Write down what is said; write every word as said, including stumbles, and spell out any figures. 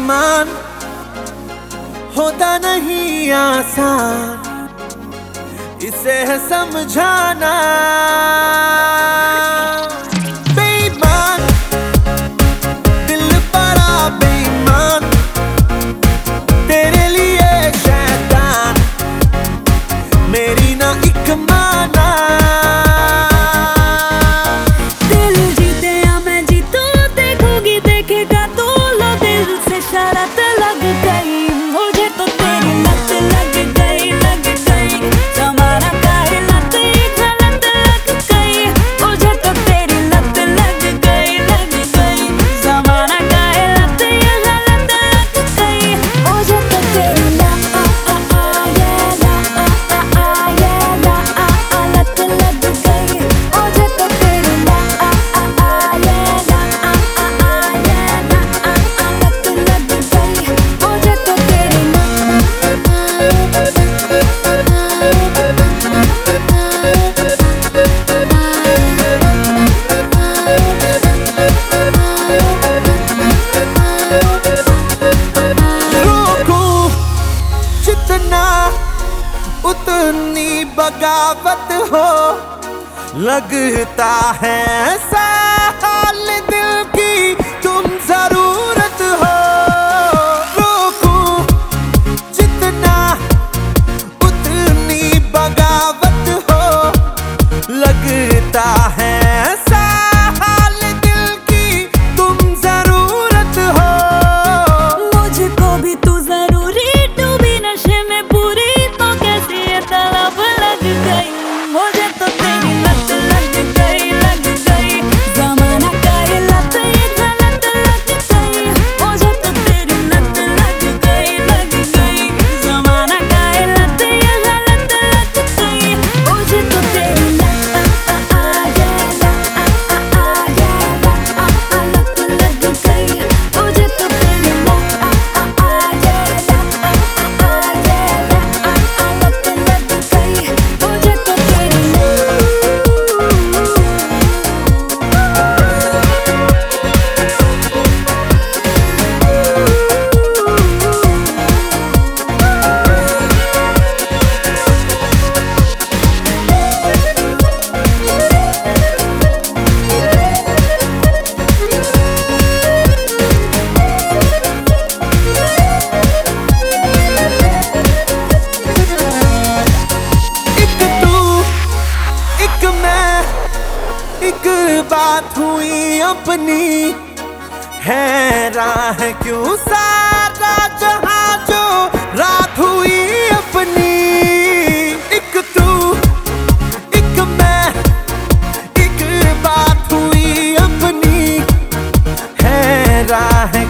बेईमान होता नहीं आसान, इसे है समझाना। बेईमान दिल बड़ा बेईमान, तेरे लिए शैतान मेरी ना एक माना। दिल जीते या मैं जीतूं, देखोगी देखेगा तो लो दिल से शरारत लग गई। मुझे तो तेरी लत लग गई, लग गई जमाना का ही लत, गलत लग गई। मुझे तो तेरी लत लग गई, लग गई जमाना का ही लत, गलत लग गई। मुझे तो तेरी लत लत लग गई। मुझे तो तेरी उतनी बगावत हो, लगता है ऐसा हाल दिल की तुम जरूरत हो। रोकूं जितना उतनी बगावत हो, लगता है ऐसा हाल दिल की तुम जरूरत हो। मुझको भी तू जरूरी, डूबी नशे में पूरी तो कैसी ये तलब लग गई। मुझे तो तेरी लत लग गई, लग गई जमाना का ये लत, ये गलत लग गई। मुझे तो तेरी लत लग गई, लग गई जमाना का ये लत, ये गलत लग गई। मुझे तो तेरी लत लत लग गई। मुझे तो तेरी एक बात हुई अपनी, हैरान है क्यों सारा जहां जो रात हुई अपनी। एक तू एक मैं, एक बात हुई अपनी, हैरान है